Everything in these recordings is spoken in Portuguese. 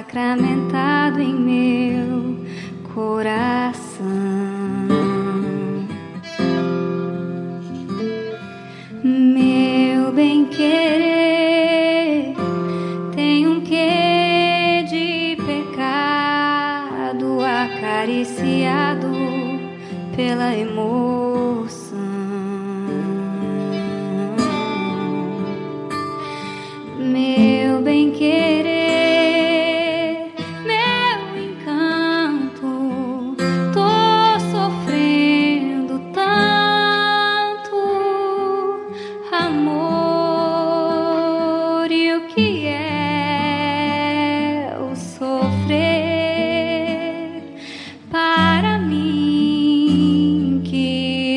sacramentado em meu coração. Meu bem-querer tem um quê de pecado acariciado pela emoção. Meu bem-querer, meu encanto, tô sofrendo tanto amor. E o que é o sofrer para mim, que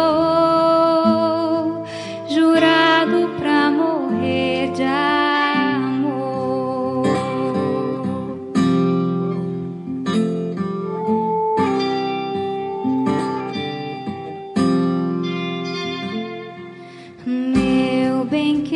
estou jurado pra morrer de amor? Meu bem